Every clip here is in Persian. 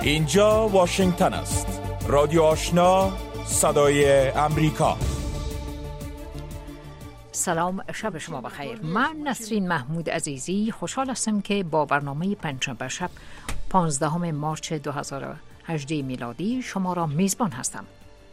اینجا واشنگتن است. رادیو آشنا، صدای امریکا. سلام، شب شما بخیر. من نسرین محمود عزیزی خوشحال هستم که با برنامه پنجشنبه شب 15 مارس 2018 میلادی شما را میزبان هستم.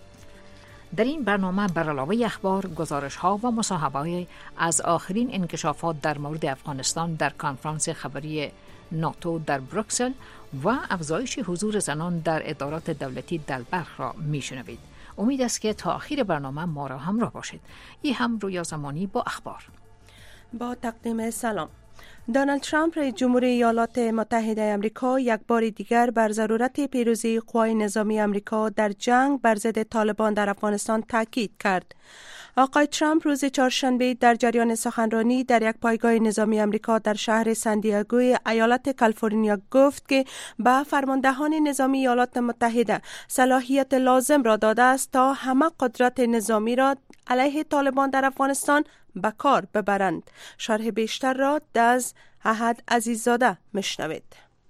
در این برنامه بر علاوه اخبار، گزارش‌ها و مصاحبه‌های از آخرین انکشافات در مورد افغانستان در کنفرانس خبری ناتو در بروکسل و افزایش حضور زنان در ادارات دولتی در بلخ را میشنوید. امید است که تا آخر برنامه ما را همراه باشید. این هم رویا زمانی با اخبار. با تقدیم سلام. دونالد ترامپ رئیس جمهوری ایالات متحده آمریکا یک بار دیگر بر ضرورت پیروزی قوای نظامی آمریکا در جنگ بر ضد طالبان در افغانستان تاکید کرد. آقای ترامپ روز چهارشنبه در جریان سخنرانی در یک پایگاه نظامی آمریکا در شهر ساندیاگوی ایالت کالیفرنیا گفت که به فرماندهان نظامی ایالات متحده صلاحیت لازم را داده است تا همه قدرت نظامی را علیه طالبان در افغانستان به کار ببرند. شرح بیشتر را از احد عزیززاده میشنوید.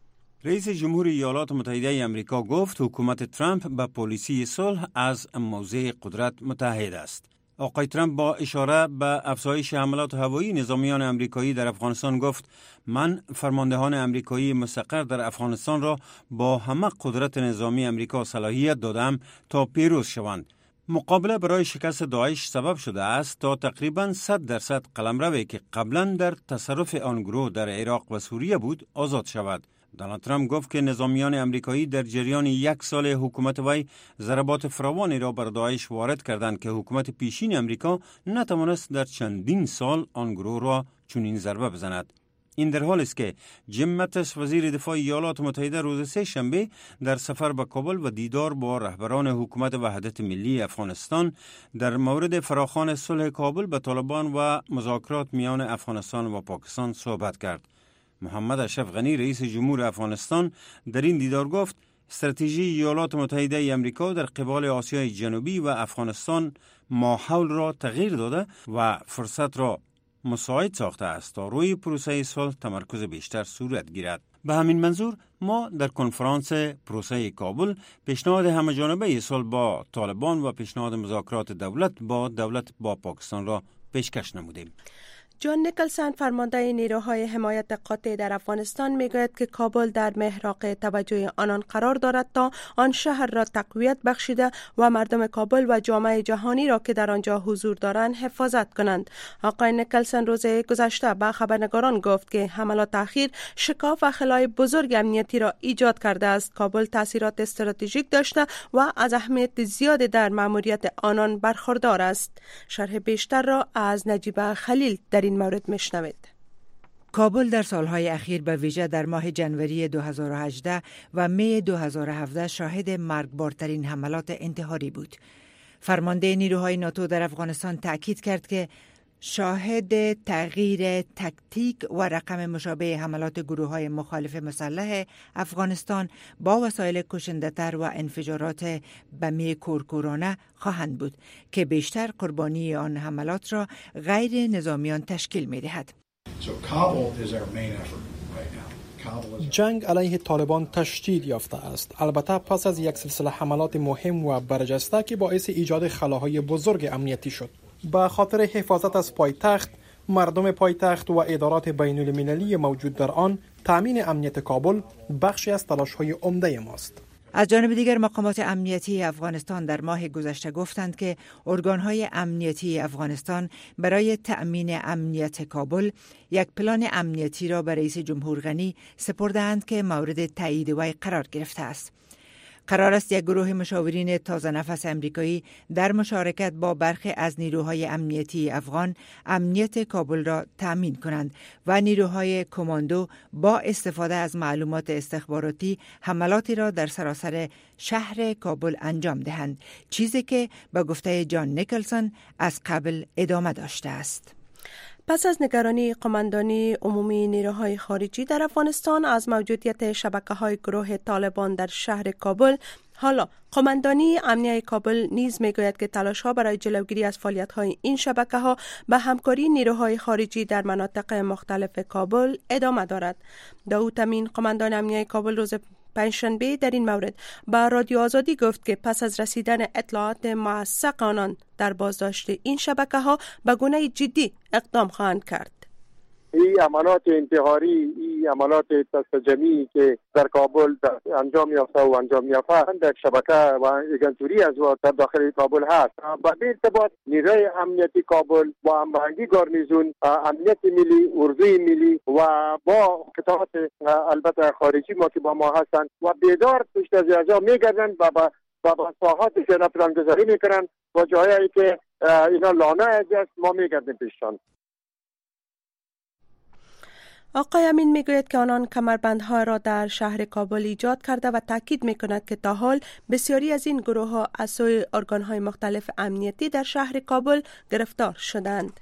رئیس جمهور ایالات متحده آمریکا گفت حکومت ترامپ به پالیسی صلح از موضع قدرت متحد است. آقای ترامپ با اشاره به افزایش حملات هوایی نظامیان امریکایی در افغانستان گفت: من فرماندهان امریکایی مستقر در افغانستان را با همه قدرت نظامی امریکا صلاحیت دادم تا پیروز شوند. مقابله برای شکست داعش سبب شده است تا تقریباً 100% قلمروی که قبلا در تصرف آن گروه در عراق و سوریه بود آزاد شود. دونالد ترامپ گفت که نظامیان امریکایی در جریان یک سال حکومت وی ضربات فراوانی را بر داعش وارد کردند که حکومت پیشین امریکا نتوانست در چندین سال آن گروه را چنین ضربه بزند. این در حالی است که جیم ماتیس وزیر دفاع ایالات متحده روز سه شنبه در سفر به کابل و دیدار با رهبران حکومت وحدت ملی افغانستان در مورد فراخوان صلح کابل به طالبان و مذاکرات میان افغانستان و پاکستان صحبت کرد. محمد اشرف غنی رئیس جمهور افغانستان در این دیدار گفت: استراتژی ایالات متحده آمریکا در قبال آسیای جنوبی و افغانستان ماحول را تغییر داده و فرصت را مساعد ساخته است تا روی پروسه صلح تمرکز بیشتر صورت گیرد. به همین منظور ما در کنفرانس پروسه کابل پیشنهاد همه‌جانبه صلح با طالبان و پیشنهاد مذاکرات دولت با پاکستان را پیشکش نمودیم. جان نیکلسن فرمانده نیروهای حمایت قاطع در افغانستان میگوید که کابل در محراق توجه آنان قرار دارد تا آن شهر را تقویت بخشیده و مردم کابل و جامعه جهانی را که در آنجا حضور دارند حفاظت کنند. آقای نیکلسن روز گذشته به خبرنگاران گفت که حملات اخیر شکاف و خلای بزرگ امنیتی را ایجاد کرده است. کابل تاثیرات استراتژیک داشته و از اهمیت زیاد در ماموریت آنان برخوردار است. شرح بیشتر را از نجیبه خلیل در این مورد میشنوید. کابل در سالهای اخیر به ویژه در ماه جنوری 2018 و می 2017 شاهد مرگبارترین حملات انتحاری بود. فرمانده نیروهای ناتو در افغانستان تأکید کرد که شاهد تغییر تکتیک و رقم مشابه حملات گروه‌های مخالف مسلح افغانستان با وسایل کشنده‌تر و انفجارات بمی کورکورانه خواهند بود که بیشتر قربانی آن حملات را غیر نظامیان تشکیل می‌دهد. جنگ علیه طالبان تشدید یافته است، البته پس از یک سلسله حملات مهم و برجسته که باعث ایجاد خلاهای بزرگ امنیتی شد. به خاطر حفاظت از پایتخت، مردم پایتخت و ادارات بین المللی موجود در آن، تامین امنیت کابل بخشی از تلاش‌های عمده ماست. از جانب دیگر مقامات امنیتی افغانستان در ماه گذشته گفتند که ارگان‌های امنیتی افغانستان برای تأمین امنیت کابل یک پلان امنیتی را به رئیس جمهور غنی سپردند که مورد تایید وی قرار گرفته است. قرار است یک گروه مشاورین تازه نفس امریکایی در مشارکت با برخی از نیروهای امنیتی افغان امنیت کابل را تأمین کنند و نیروهای کماندو با استفاده از معلومات استخباراتی حملاتی را در سراسر شهر کابل انجام دهند، چیزی که به گفته جان نیکلسن از قبل ادامه داشته است. پس از نگرانی قماندانی عمومی نیروهای خارجی در افغانستان از موجودیت شبکه‌های گروه طالبان در شهر کابل، حالا قماندانی امنیه کابل نیز میگوید که تلاش‌ها برای جلوگیری از فعالیت‌های این شبکه‌ها به همکاری نیروهای خارجی در مناطق مختلف کابل ادامه دارد. داوود امین قماندان امنیه کابل روز پنجشنبه در این مورد با رادیو آزادی گفت که پس از رسیدن اطلاعات موثق آنان در بازداشت این شبکه‌ها به گونه جدی اقدام خواهند کرد. این عملات انتحاری، این عملات دست جمعی که در کابل انجام یافته و انجام یافته در شبکه و ایجنتوری از در داخل کابل هست. با ارتباط نیروی امنیتی کابل با همراهی گارنیزون، امنیت ملی، اردوی ملی و با قطعات البته خارجی ما که با ما هستند و بیدار پشت از اجرا میگردند و با ساحات که پلانگذاری میکنند و جایی که اینا لانه است ما میگردیم پیششان. آقای امین میگوید که آنان کمربندها را در شهر کابل ایجاد کرده و تاکید میکند که تا حال بسیاری از این گروه ها از سوی ارگانهای مختلف امنیتی در شهر کابل گرفتار شدند.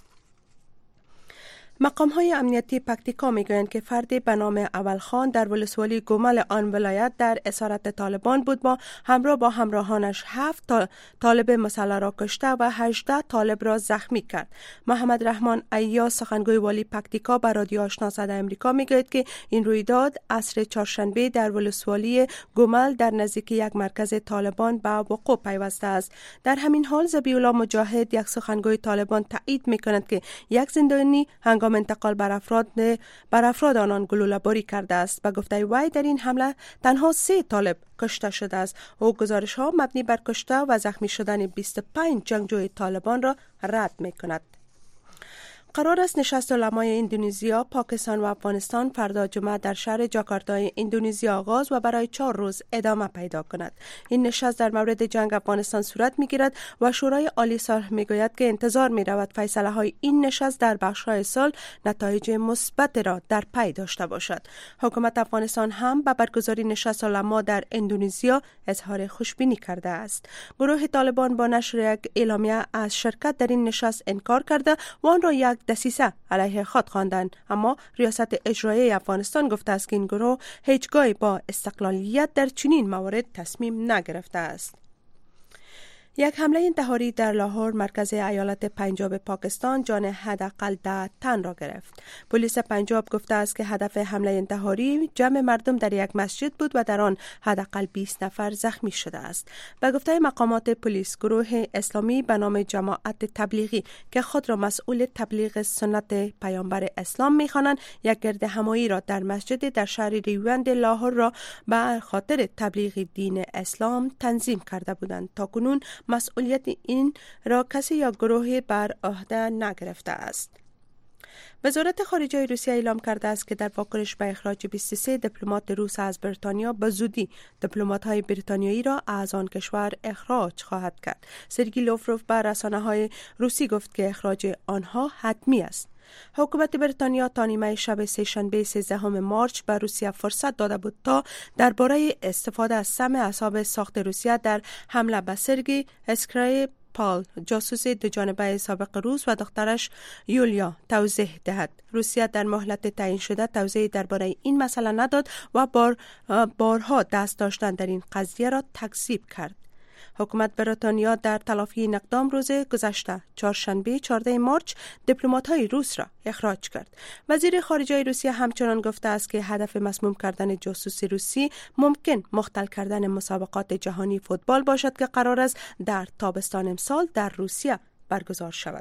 مقام‌های امنیتی پکتیکا میگویند که فردی به نام اولخان در ولسوالی گومل آن ولایت در اسارت طالبان بود با همراهانش 7 طالب مسلح را کشته و 18 طالب را زخمی کرد. محمد رحمان عیاز سخنگوی والی پکتیکا به رادیو آشنا صدای آمریکا میگوید که این رویداد عصر چهارشنبه در ولسوالی گومل در نزدیکی یک مرکز طالبان به وقوع پیوسته است. در همین حال ذبیح‌الله مجاهد یک سخنگوی طالبان تایید میکند که یک زندانی انتقال بر افراد آنان گلوله‌باری کرده است. به گفته وی در این حمله تنها 3 طالب کشته شده است. او گزارش‌ها مبنی بر کشته و زخمی شدن 25 جنگجوی طالبان را رد می‌کند. قرار است نشست علمای اندونزیا، پاکستان و افغانستان فردا جمعه در شهر جاکارتا اندونزیا آغاز و برای 4 روز ادامه پیدا کند. این نشست در مورد جنگ افغانستان صورت می‌گیرد و شورای عالی صلح می‌گوید که انتظار می‌رود فیصله‌های این نشست در بخش‌های صلح نتایج مثبت را در پی داشته باشد. حکومت افغانستان هم به برگزاری نشست علما در اندونزیا اظهار خوشبینی کرده است. گروه طالبان با نشر یک اعلامیه از شرکت در این نشست انکار کرده و آن را یک دسیسه علیه خود خواندند، اما ریاست اجرایی افغانستان گفته است که این گروه هیچگاه با استقلالیت در چنین موارد تصمیم نگرفته است. یک حمله انتحاری در لاهور مرکز ایالت پنجاب پاکستان جان حداقل 10 تن را گرفت. پلیس پنجاب گفته است که هدف حمله انتحاری جمع مردم در یک مسجد بود و در آن حداقل 20 نفر زخمی شده است. به گفته مقامات پلیس، گروه اسلامی به نام جماعت تبلیغی که خود را مسئول تبلیغ سنت پیامبر اسلام می‌خوانند، یک گردهمایی را در مسجد در شهر ریوند لاهور را به خاطر تبلیغ دین اسلام تنظیم کرده بودند. تاکنون مسئولیت این را کسی یا گروهی بر عهده نگرفته است. وزارت خارجه روسیه اعلام کرده است که در واکنش به اخراج 23 دیپلمات روس از بریتانیا به زودی دیپلمات‌های بریتانیایی را از آن کشور اخراج خواهد کرد. سرگئی لاوروف به رسانه‌های روسی گفت که اخراج آنها حتمی است. حکومت بریتانیا تا نیمه شب سه‌شنبه 13 مارچ به روسیه فرصت داده بود تا درباره استفاده از سم اعصاب ساخت روسیه در حمله به سرگئی اسکریپال، جاسوس دوجانبه سابق روس و دخترش یولیا توضیح دهد. روسیه در مهلت تعیین شده توضیح درباره این مسئله نداد و بارها دست داشتن در این قضیه را تکذیب کرد. حکومت بریتانیا در تلافی این اقدام روز گذشته چهارشنبه 14 مارچ دیپلمات‌های روس را اخراج کرد. وزیر خارجه روسیه همچنان گفته است که هدف مسموم کردن جاسوس روسی ممکن مختل کردن مسابقات جهانی فوتبال باشد که قرار است در تابستان امسال در روسیه برگزار شود.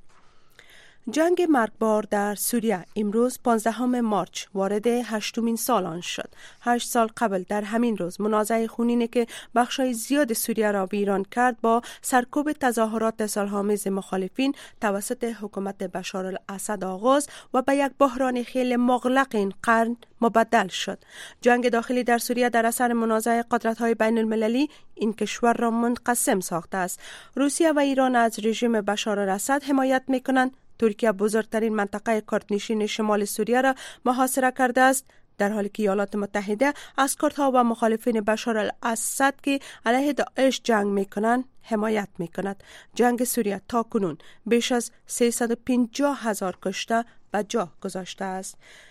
جنگ مرگبار در سوریه امروز 15 مارچ وارد 8مین سال آن شد. 8 سال قبل در همین روز منازعه خونینی که بخشای زیاد سوریه را ویران کرد با سرکوب تظاهرات صلح‌آمیز مخالفین توسط حکومت بشار الاسد آغاز و به یک بحران خیلی مغلق این قرن مبدل شد. جنگ داخلی در سوریه در اثر منازعه قدرت‌های بین المللی این کشور را منقسم ساخته است. روسیه و ایران از رژیم بشار الاسد حمایت می‌کنند. ترکیه بزرگترین منطقه کردنشین شمال سوریه را محاصره کرده است، در حالی که ایالات متحده از کردها و مخالفین بشار الاسد که علیه داعش جنگ می‌کنند حمایت می‌کند. جنگ سوریه تا کنون بیش از 350,000 کشته به جا گذاشته است.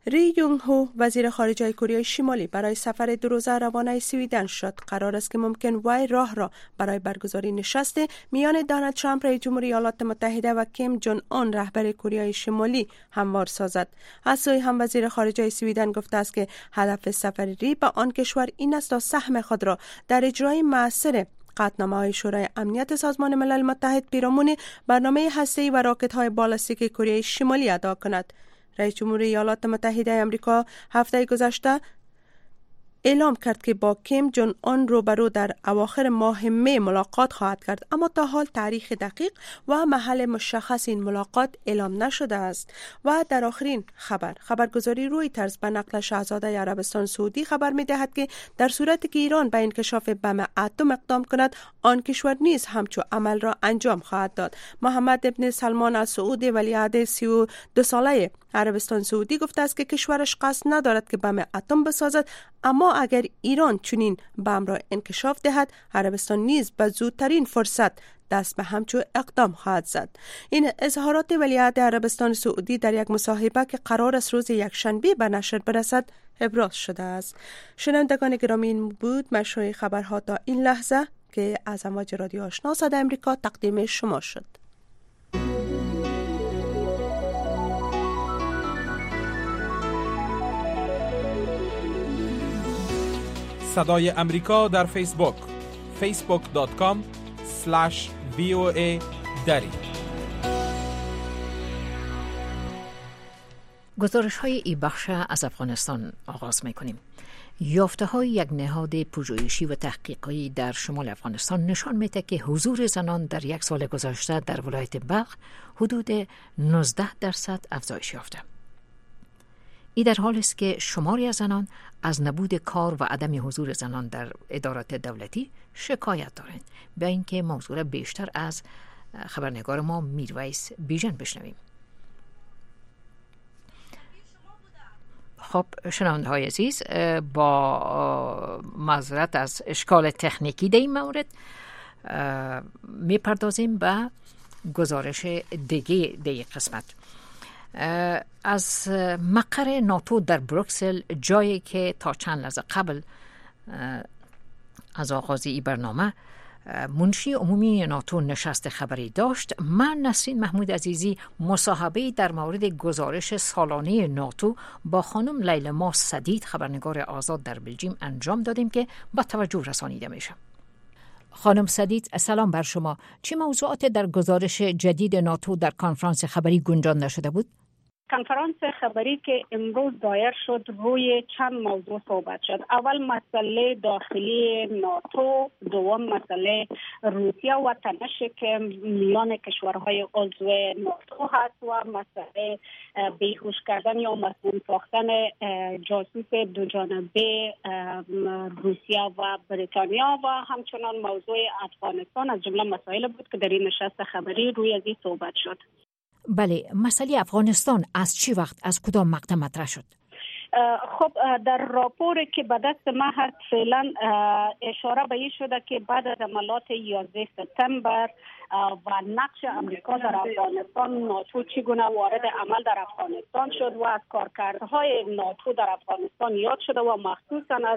ری یونگ هو وزیر خارجه کره شمالی برای سفر 2 روزه روانه سوئیدن شد. قرار است که ممکن وی راه را برای برگزاری نشست میان دونالد ترامپ رئیس جمهوری ایالات متحده و کیم جون اون رهبر کره شمالی هموار سازد. از سوی هم وزیر خارجه سوئیدن گفته است که هدف سفر ری به آن کشور این است تا سهم خود را در اجرای مؤثر قطعنامه‌های شورای امنیت سازمان ملل متحد پیرامون برنامه هسته‌ای و راکت‌های بالستیک کره شمالی ادا کند. رئیس جمهوری ایالات متحده آمریکا هفته گذشته اعلام کرد که با کیم جون اون روبرو در اواخر ماه می ملاقات خواهد کرد، اما تا حال تاریخ دقیق و محل مشخص این ملاقات اعلام نشده است. و در آخرین خبرگزاری رویترز به نقل شاهزاده عربستان سعودی خبر می دهد که در صورتی که ایران به انکشاف بم اتم اقدام کند، آن کشور نیز همچو عمل را انجام خواهد داد. محمد ابن سلمان ال سعود ولیعهد 32 ساله عربستان سعودی گفته است که کشورش قصد ندارد که بم اتم بسازد، اما اگر ایران چنین بم را انکشاف دهد، عربستان نیز به زودترین فرصت دست به همچو اقدام خواهد زد. این اظهارات ولیعهد عربستان سعودی در یک مصاحبه که قرار است روز یکشنبه به نشر برسد ابراز شده است. شنوندگان گرامی، این بود مشروع خبرها تا این لحظه که از امواج رادیو آشنا صدای آمریکا تقدیم شما شد. صدای امریکا در فیسبوک facebook.com/VOA دری. گزارش های ای بخش از افغانستان آغاز می کنیم. یافته های یک نهاد پژوهشی و تحقیقی در شمال افغانستان نشان میده که حضور زنان در 1 سال گذشته در ولایت بلخ حدود 19% افزایش یافته. این در حالی است که شماری از زنان از نبود کار و عدم حضور زنان در ادارات دولتی شکایت دارند. به اینکه موضوع را بیشتر از خبرنگار ما میرویس بیژن بشنویم. خب شنونده های عزیز، با معذرت از اشکال تکنیکی در این مورد میپردازیم به گزارش دیگه در این قسمت. از مقر ناتو در بروکسل، جایی که تا چند لحظه قبل از آغاز این برنامه منشی عمومی ناتو نشست خبری داشت، من نسرین محمود عزیزی مصاحبه در مورد گزارش سالانه ناتو با خانم لیلما سدید، خبرنگار آزاد در بلژیم انجام دادیم که با توجه رسانیده میشه. خانم سدید، سلام بر شما. چه موضوعات در گزارش جدید ناتو در کنفرانس خبری گنجانده شده بود؟ کنفرانس خبری که امروز دایر شد روی چند موضوع صحبت شد. اول مسئله داخلی ناتو، دوم مسئله روسیه و تنش که میان کشورهای عضو ناتو هست و مسئله بیهوش کردن یا مسموم ساختن جاسوس دو جانبه روسیه و بریتانیا و همچنان موضوع افغانستان از جمله مسائل بود که در این نشست خبری روی از این صحبت شد. بله، مسئله افغانستان از چی وقت، از کدام مقطع مطرح شد؟ خب در راپوری که به دست ما هست فعلا اشاره به این شده که بعد از عملیات 11 سپتامبر و نقش امریکا در افغانستان، ناتو چگونه وارد عمل در افغانستان شد و از کارکردهای ناتو در افغانستان یاد شده و مخصوصا از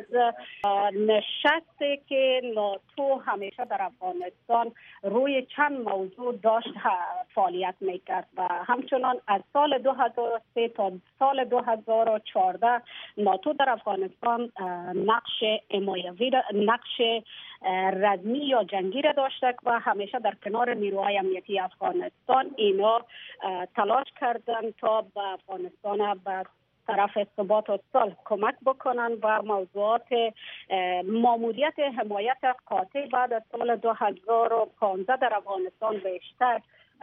نشستی که ناتو همیشه در افغانستان روی چند موضوع داشت فعالیت میکرد و همچنان از سال 2003 تا سال 2014 ناتو در افغانستان نقش حمایوی، نقش رزمی یا جنگی را داشته و همیشه در کنار نیروهای امنیتی افغانستان اینا تلاش کردند تا به افغانستان به طرف ثبات و صلح کمک بکنن و موضوعات ماموریت حمایت قاطع بعد از سال 2015 در افغانستان بیشتر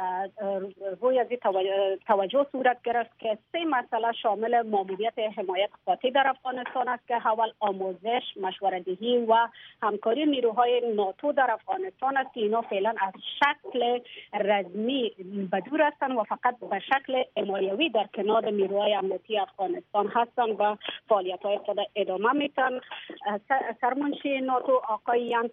روی از توجه صورت گرفت که 3 مسئله شامل ماموریت حمایت قاطع در افغانستان است که اول آموزش، مشوره‌دهی و همکاری نیروهای ناتو در افغانستان است که اینا فعلا از شکل رسمی بدور هستند و فقط به شکل حمایوی در کنار نیروهای امنیتی افغانستان هستند و فعالیت‌های خود ادامه میدن. سرمنشی ناتو آقای یانس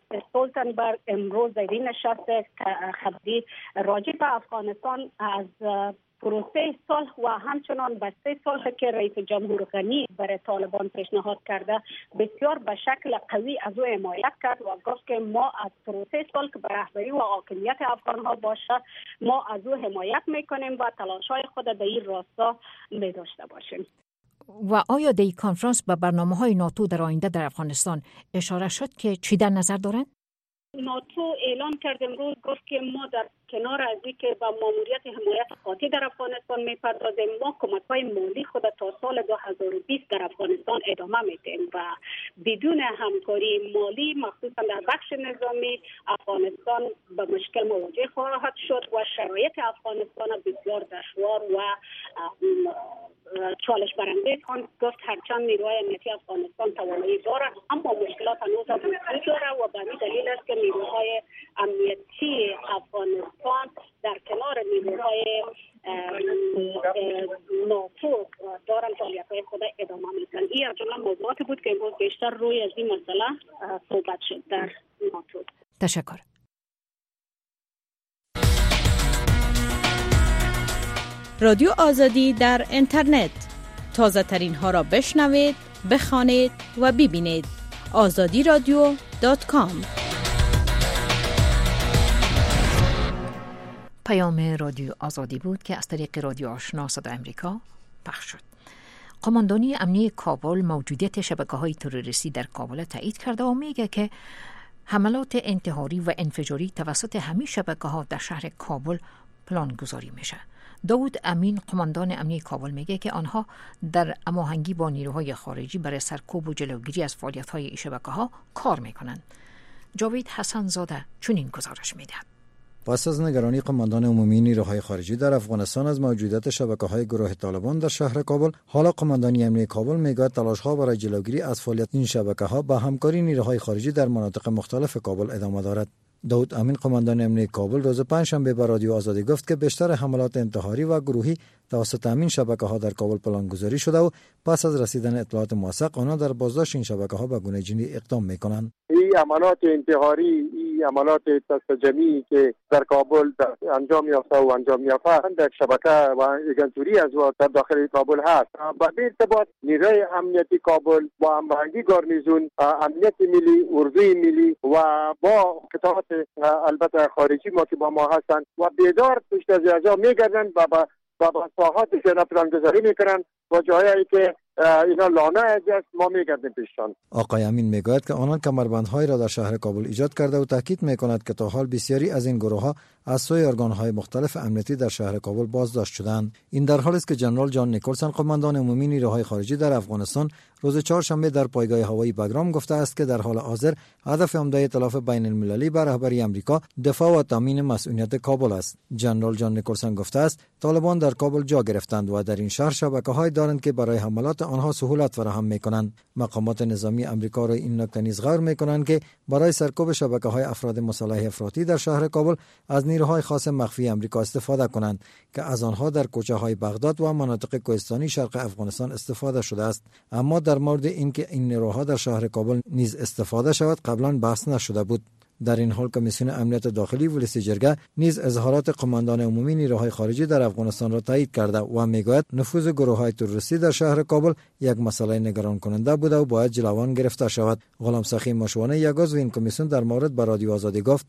استولتنبرگ امروز در این نشست خبری راجع به افغانستان از پروسه صلح و همچنان بسته صلح که رئیس جمهور غنی برای طالبان پیشنهاد کرده بسیار به شکل قوی از او حمایت کرد و گفت که ما از پروسه صلح به رهبری و حاکمیت افغان‌ها باشه ما از او حمایت میکنیم و تلاش‌های خود در این راستا می داشته باشیم. و آیا در این کنفرانس به برنامه‌های ناتو در آینده در افغانستان اشاره شد که چی در نظر دارند؟ ناتو اعلان کرد امروز گفت که ما در کنار از اینکه با ماموریت حمایت قاطع در افغانستان میپردازیم ما کمک‌های مالی خود تا سال 2020 در افغانستان ادامه میدیم و بدون همکاری مالی مخصوصا در بخش نظامی افغانستان به مشکل مواجه خواهد شد و شرایط افغانستان بسیار دشوار و چالش برانگیز آن گفت هرچند نیروهای امنیتی افغانستان توانایی دارد اما مشکلات هنوز هم وجود دارد و به همین دلیل است که نیروهای امنیتی افغانستان در کنار نیروهای ناتو دارن فعالیت‌های خود ادامه میدن. این از جمله موضوعاتی بود که امروز بیشتر روی از این مسئله صحبت شد در ناتو. تشکر. رادیو آزادی در اینترنت تازه ترین ها را بشنوید، بخوانید و ببینید. azadiradio.com. پیام رادیو آزادی بود که از طریق رادیو آشنا صدای امریکا پخش شد. قماندانی امنیتی کابل موجودیت شبکه‌های تروریستی در کابل تایید کرده و میگه که حملات انتحاری و انفجاری توسط همین شبکه‌ها در شهر کابل پلان گذاری میشه. داود امین قماندان امنیتی کابل میگه که آنها در هماهنگی با نیروهای خارجی برای سرکوب و جلوگیری از فعالیت‌های این شبکه‌ها کار میکنند. جاوید حسن زاده چنین گزارش میده. پس از نگرانی قماندان عمومی نیروهای خارجی در افغانستان از موجودیت شبکه‌های گروه طالبان در شهر کابل، حالا قماندانی امنیتی کابل میگوید تلاش‌ها برای جلوگیری از فعالیت این شبکه‌ها با همکاری نیروهای خارجی در مناطق مختلف کابل ادامه دارد. داود امین قماندان امنیتی کابل روز پنجشنبه به رادیو آزادی گفت که بیشتر حملات انتحاری و گروهی توسط همین شبکه‌ها در کابل پلان‌گذاری شده و پس از رسیدن اطلاعات موثق آنها در بازداشت این شبکه‌ها به گونه‌جویی اقدام می‌کنند. این عملیات انتحاری، این عملیات دستجمعی که در کابل انجام یافته و انجام یافته در شبکه و ایجنتوری از در داخل کابل هست. با این ارتباط نیروی امنیتی کابل با هماهنگی گارنیزون، امنیت ملی، اردوی ملی و با قطعات البته خارجی ما که با ما هستند و بیدار پشت از اجرا میگردند و با ساحاتی که پلان‌گذاری میکنن و جایی که اینا لانه است ما میگردیم پیششان. آقای امین میگوید که آنان کمربندهای را در شهر کابل ایجاد کرده و تاکید میکند که تا حال بسیاری از این گروه‌ها از سوی ارگان‌های مختلف امنیتی در شهر کابل بازداشت شدند. این در حالی است که جنرال جان نیکلسن قماندان عمومی نیروهای خارجی در افغانستان روز چهارشنبه در پایگاه هوایی بگرام گفته است که در حال حاضر هدف عمده ائتلاف بین المللی به رهبری آمریکا دفاع و تامین مسئولیت کابل است. جنرال جان نیکلسن گفته است طالبان در کابل جا گرفتند و در این شهر شبکه‌های دارند که برای حملات آنها سهولت فراهم می‌کنند. مقامات نظامی آمریکا را این نکته نیز غور می‌کنند که برای سرکوب شبکه‌های افراد مسلح افراطی در شهر کابل از نیروهای خاص مخفی آمریکا استفاده کنند که از آنها در کوچه‌های بغداد و مناطق کوهستانی شرق افغانستان استفاده شده است. اما در مورد اینکه این نیروها در شهر کابل نیز استفاده شود قبلا بحث نشده بود. در این حال کمیسیون امنیت داخلی ولسی جرگه نیز اظهارات قماندان عمومی نیروهای خارجی در افغانستان را تایید کرده و میگوید نفوذ گروه‌های تروریستی در شهر کابل یک مسئله نگران کننده بوده و باید جلوان گرفته شود. غلام سخی مشوانه یک عضو این کمیسیون در مورد به رادیو آزادی گفت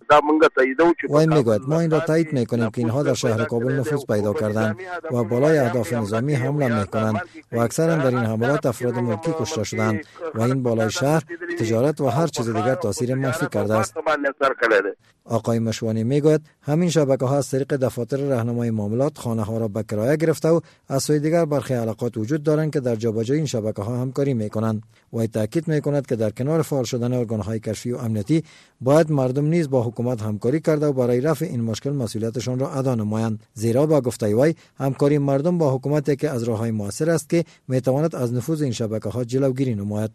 و میگوید ما این را تایید میکنیم که اینها در شهر کابل نفوذ پیدا کردند و بالای اهداف نظامی حمله میکنند و اکثرا در این حملات افراد ملکی کشته شدند و این بالای شهر، تجارت و هر چیز دیگر تاثیر منفی کرده است. آقای مشوانی میگوید همین شبکه‌ها از طریق دفاتر راهنمای معاملات خانه‌ها را به کرایه گرفته و از سوی دیگر برخی علاقات وجود دارند که در جابجایی این شبکه‌ها همکاری میکنند و تاکید میکند که در کنار فعال شدن ارگان‌های کشفی و امنیتی باید مردم نیز با حکومت همکاری کرده و برای رفع این مشکل مسئولیتشان را ادا نمایند، زیرا با گفته وی همکاری مردم با حکومت که از راه‌های مؤثر است که میتواند از نفوذ این شبکه‌ها جلوگیری نماید.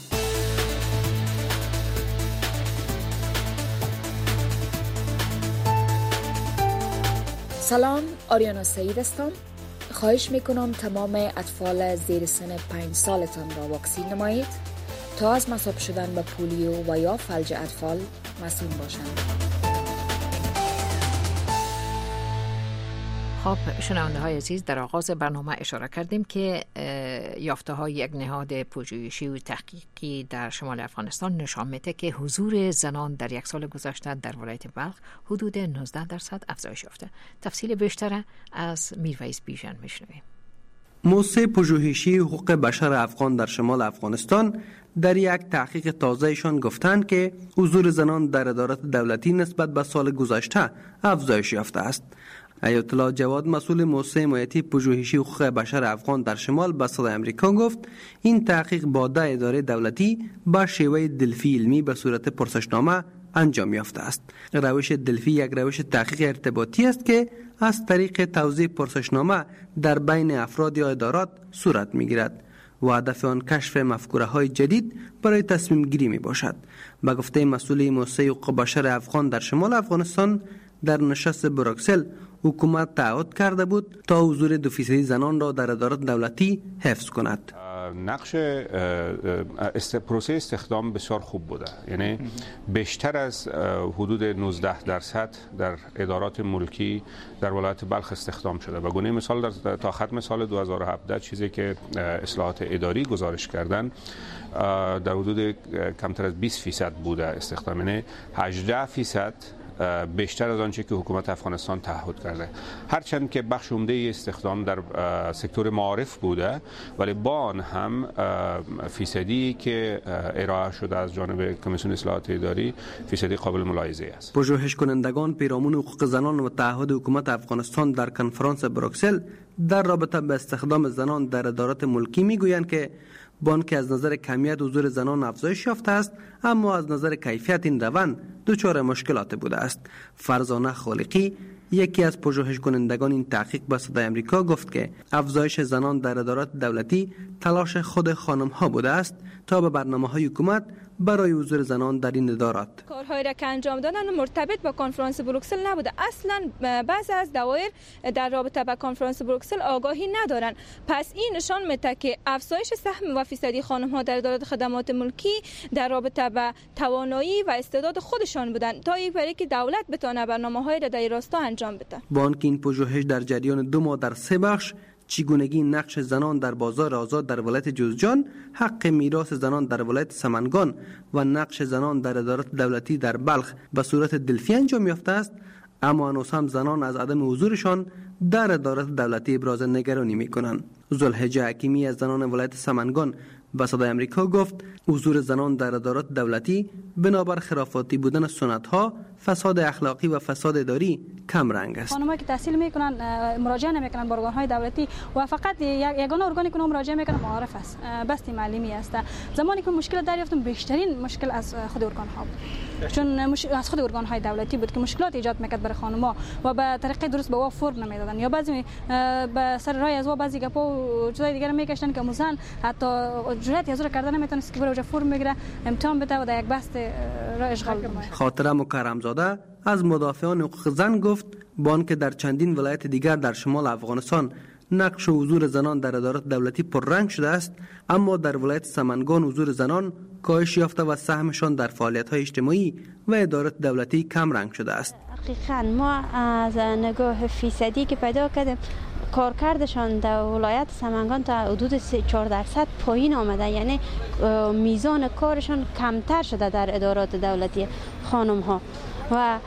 سلام، آریانا سعید هستم. خواهش میکنم تمام اطفال زیر سن 5 سالتان را واکسین نمایید تا از مصاب شدن به پولیو و یا فلج اطفال مسئول باشند. خب شنونده های عزیز، در آغاز برنامه اشاره کردیم که یافته های یک نهاد پژوهشی و تحقیقی در شمال افغانستان نشان میده که حضور زنان در یک سال گذشته در ولایت بلخ حدود 19% افزایش یافته. تفصیل بیشتر از میرویس بیژن میشنویم. موسسه پژوهشی حقوق بشر افغان در شمال افغانستان در یک تحقیق تازهشان گفتند که حضور زنان در ادارات دولتی نسبت به سال گذشته افزایش یافته است. آیت الله جواد، مسئول موسسه حمایتی پژوهشی حقوق بشر افغان در شمال، به صدای آمریکا گفت این تحقیق با 10 اداره دولتی با شیوه دلفی علمی به صورت پرسشنامه انجام یافته است. روش دلفی یک روش تحقیق ارتباطی است که از طریق توزیع پرسشنامه در بین افراد یا ادارات صورت می‌گیرد و هدف آن کشف مفکوره‌های جدید برای تصمیم گیری می باشد. به گفته مسئول موسسه حقوق بشر افغان در شمال افغانستان، در نشست بروکسل حکومت تعهد کرده بود تا حضور 2% زنان را در ادارات دولتی حفظ کند. نقش پروسه استخدام بسیار خوب بوده، یعنی بیشتر از حدود 19% در ادارات ملکی در ولایت بلخ استخدام شده. به گونه مثال تا ختم سال 2017 چیزی که اصلاحات اداری گزارش کردن در حدود کمتر از 20% بوده استخدام، یعنی 18% بیشتر از آنچه که حکومت افغانستان تعهد کرده. هرچند که بخش عمده استخدام در سکتور معارف بوده، ولی با آن هم فیصدی که ارائه شده از جانب کمیسیون اصلاحات اداری فیصدی قابل ملاحظه است. پژوهش کنندگان پیرامون حقوق زنان و تعهد حکومت افغانستان در کنفرانس بروکسل در رابطه با استخدام زنان در ادارات ملکی میگویند که بانک از نظر کمیت حضور زنان افزایش یافته است، اما از نظر کیفیت این روند دچار مشکلات بوده است. فرزانه خالقی، یکی از پژوهش کنندگان این تحقیق، به صدای آمریکا گفت که افزایش زنان در ادارات دولتی تلاش خود خانم ها بوده است تا به برنامه‌های حکومت برای حضور زنان در این ادارات. کارهایی را که انجام دادن مرتبط با کنفرانس بروکسل نبوده. اصلا بعضی از دوایر در رابطه با کنفرانس بروکسل آگاهی ندارن. پس این نشان میده که افزایش سهم و فیصدی خانم ها در ادارات خدمات ملکی در رابطه با توانایی و استعداد خودشان بودن تا اینکه که دولت بتونه برنامه‌های را در راستا انجام بده. بانک این پژوهش در جریان 2 ماه در 3 بخش، چگونگی نقش زنان در بازار آزاد در ولایت جوزجان، حق میراث زنان در ولایت سمنگان و نقش زنان در ادارات دولتی در بلخ به صورت دلفی انجام یافته است، اما هنوز هم زنان از عدم حضورشان در ادارات دولتی ابراز نگرانی می‌کنند. زلحجه حکیمی از زنان ولایت سمنگان به صدای آمریکا گفت حضور زنان در ادارات دولتی بنابر خرافاتی بودن سنت‌ها، فساد اخلاقی و فساد اداری کم رنگ است. خانم‌ها که تحصیل میکنن مراجعه نمیکنن به ارگان‌های دولتی و فقط یگانه ارگانی که مراجعه میکنن معارف است، بستی معلمی است. زمانی که مشکل دریافتم بیشترین مشکل از خود ارگان‌ها بود، چون از خود ارگان‌های دولتی بود که مشکلات ایجاد میکرد برای خانم‌ها و به طریق درست به وافور نمیدادن، یا بعضی به سر راه از بعضی گپا و چیزای دیگر میکشتن که مزن حتی جرأت از کردن نمیتونست که برای فور میگیره امتحان بده و در یک بحث را اشغال کنه. خاطره مکرمزاده از مدافعان حقوق زن گفت بانک در چندین ولایت دیگر در شمال افغانستان نقش و حضور زنان در ادارات دولتی پررنگ شده است، اما در ولایت سمنگان حضور زنان کاهش یافته و سهمشان در فعالیت‌های اجتماعی و ادارات دولتی کم رنگ شده است. حقیقاً ما از نگاه فیصدی که پیدا کردیم کارکردشان در ولایت سمنگان تا حدود 4% پایین آمده، یعنی میزان کارشان کمتر شده در ادارات دولتی خانم ها و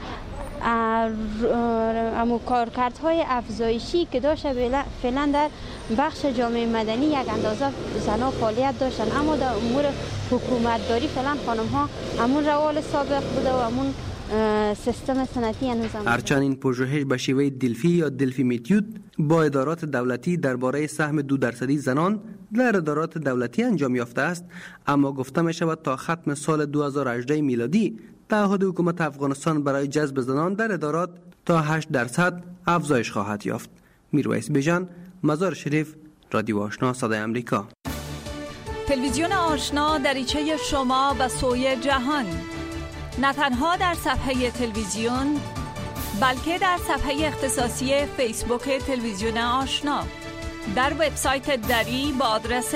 امو کارکردهای افزایشی که داشته فعلا در بخش جامعه مدنی یک اندازه زنها فعالیت داشتن، اما در امور حکومتداری فعلا خانم ها همون روال سابق بوده و همون سیستم سنتی هنوزم. هرچند این پژوهش به شیوه دلفی یا دلفی میتیود با ادارات دولتی درباره سهم 2% زنان در ادارات دولتی انجام یافته است، اما گفته می شود تا ختم سال 2018 میلادی تعهد حکومت افغانستان برای جذب زنان در ادارات تا 8% افزایش خواهد یافت. میرویس بیژن، مزار شریف، رادیو آشنا، صدای آمریکا. تلویزیون آشنا دریچه شما به سوی جهان، نه تنها در صفحه تلویزیون بلکه در صفحه اختصاصی فیسبوک تلویزیون آشنا، در وبسایت دری با آدرس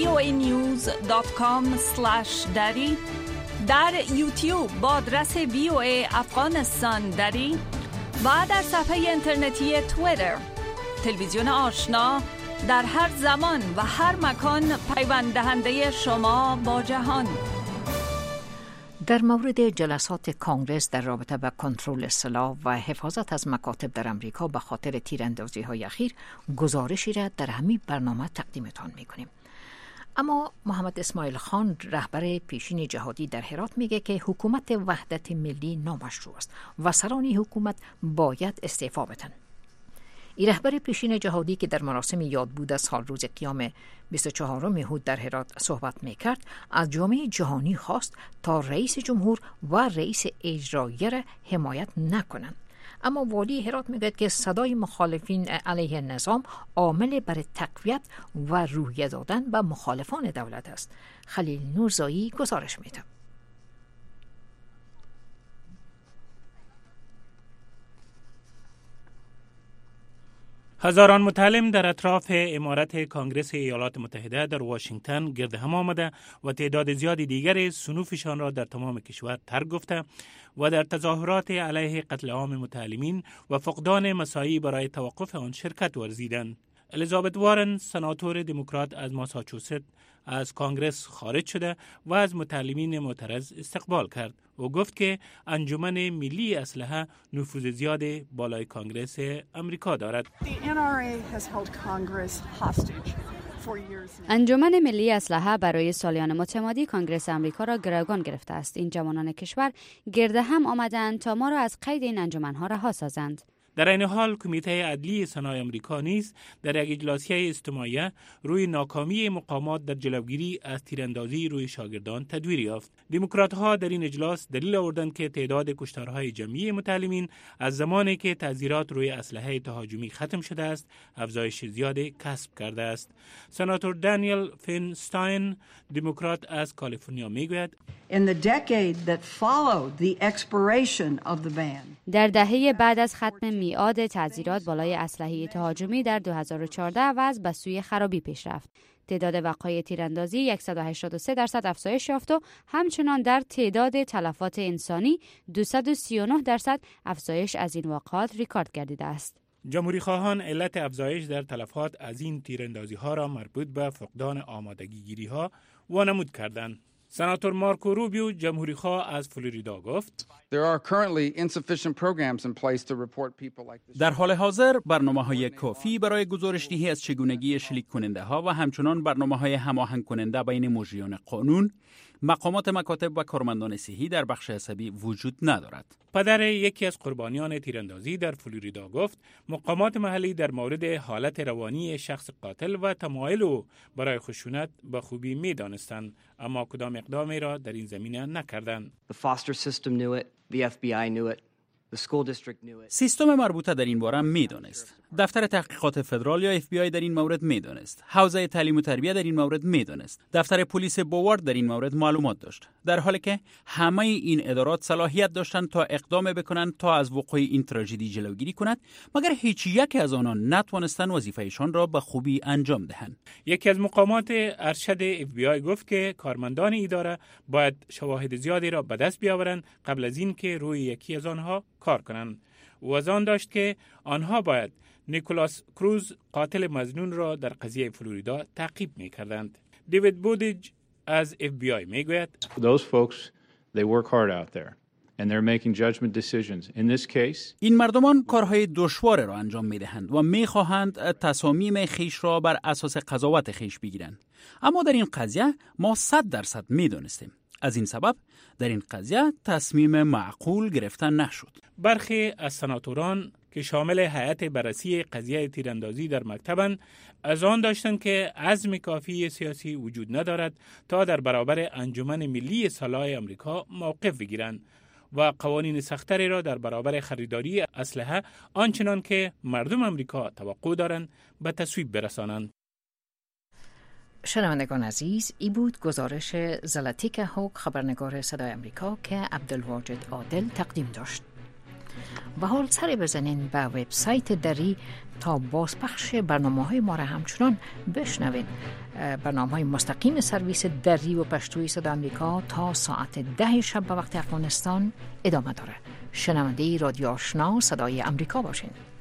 voanews.com/dari، در یوتیوب با آدرس VOA افغانستان دری و در صفحه اینترنتی توییتر تلویزیون آشنا در هر زمان و هر مکان پیوند دهنده شما با جهان. در مورد جلسات کانگرس در رابطه با کنترل سلاح و حفاظت از مکاتب در امریکا به خاطر تیراندازی‌های اخیر گزارشی را در همین برنامه تقدیمتان می‌کنیم. اما محمد اسماعیل خان رهبر پیشین جهادی در هرات میگه که حکومت وحدت ملی نامشروع است و سران حکومت باید استعفا بدن. این رهبر پیشین جهادی که در مراسم یادبود از سال روز قیام 24 مهود در هرات صحبت میکرد، از جامعه جهانی خواست تا رئیس جمهور و رئیس اجرایی را حمایت نکنند. اما والی هرات میگوید که صدای مخالفین علیه نظام عامل برای تقویت و روحیه دادن به مخالفان دولت است. خلیل نورزایی گزارش میده. هزاران متعلم در اطراف عمارت کانگرس ایالات متحده در واشنگتن گرد هم آمده و تعداد زیادی دیگر صنوفشان را در تمام کشور ترک گفته و در تظاهرات علیه قتل عام متعلمین و فقدان مساعی برای توقف آن شرکت ورزیدند. الیزابت وارن، سناتور دموکرات از ماساچوست، از کانگرس خارج شده و از متعلمین معترض استقبال کرد و گفت که انجمن ملی اسلحه نفوذ زیاد بالای کانگرس امریکا دارد. انجمن ملی اسلحه برای سالیان متمادی کانگرس امریکا را گروگان گرفته است. این جوانان کشور گرد هم آمدند تا ما را از قید این انجمنها رها سازند. در این حال کمیته عدلی سنای آمریکا نیز در یک اجلاسیه اجتماعی روی ناکامی مقامات در جلوگیری از تیراندازی روی شاگردان تدویر یافت. دموکرات‌ها در این اجلاس دلیل آوردند که تعداد کشتارهای جمعی متعلمین از زمانی که تعزیرات روی اسلحه تهاجمی ختم شده است، افزایش زیاد کسب کرده است. سناتور دانیل فینستاین، دموکرات از کالیفرنیا میگوید: در دهه بعد از ختم میعاد تعزیرات بالای اسلحه تهاجمی در 2014 وضع به سوی خرابی پیش رفت. تعداد وقایع تیراندازی 183% افزایش یافت و همچنان در تعداد تلفات انسانی 239% افزایش از این واقعات ریکارد گردیده است. جمهوری خواهان علت افزایش در تلفات از این تیراندازی ها را مربوط به فقدان آمادگی گیری ها وانمود کردند. سناتور مارکو روبیو، جمهوری خواه از فلوریدا، گفت: در حال حاضر برنامه‌های کافی برای گزارش‌دهی از چگونگی شلیک کننده ها و همچنان برنامه‌های هماهنگ کننده بین مجریان قانون، مقامات مکاتب و کارمندان صحی در بخش عصبی وجود ندارد. پدر یکی از قربانیان تیراندازی در فلوریدا گفت مقامات محلی در مورد حالت روانی شخص قاتل و تمایل او برای خشونت به خوبی می‌دانستند، اما کدام اقدامی را در این زمینه نکردند. سیستم مربوطه در این باره می‌دانست. دفتر تحقیقات فدرال یا FBI در این مورد می‌دانست. حوزه تعلیم و تربیت در این مورد می‌دانست. دفتر پلیس بوارد در این مورد معلومات داشت. در حالی که همه این ادارات صلاحیت داشتند تا اقدام بکنند تا از وقوع این تراژدی جلوگیری کند، مگر هیچ یک از آنان نتوانستند وظیفه‌شان را به خوبی انجام دهند. یکی از مقامات ارشد FBI گفت که کارمندان اداره باید شواهد زیادی را به دست بیاورند قبل از اینکه روی یکی از آنها کار کنند. او از آن داشت که آنها باید نیکولاس کروز، قاتل مظنون را در قضیه فلوریدا تعقیب می‌کردند. دیوید بودیج از FBI میگوید: این مردمان کارهای دشوار را انجام می‌دهند و می‌خواهند تصامیم خیش را بر اساس قضاوت خیش بگیرند. اما در این قضیه ما 100% می‌دانستیم. از این سبب در این قضیه تصمیم معقول گرفته نشد. برخی از سناتوران که شامل هیئت بررسی قضیه تیراندازی در مکتبند، از آن داشتند که عزم کافی سیاسی وجود ندارد تا در برابر انجمن ملی سلاح آمریکا موقف بگیرند و قوانین سختری را در برابر خریداری اسلحه آنچنان که مردم آمریکا توقع دارند به تصویب برسانند. شنوندگان عزیز، ای بود گزارش زلاتیکا هوک، خبرنگار صدای آمریکا که عبدالواجد عادل تقدیم داشت. و حال سری بزنین به وبسایت دری تا بازپخش برنامه‌های ما را همچنان بشنوید. برنامه‌های مستقیم سرویس دری و پشتویی صدای آمریکا تا ساعت 10 شب به وقت افغانستان ادامه داره. شنونده رادیو آشنا صدای آمریکا باشین.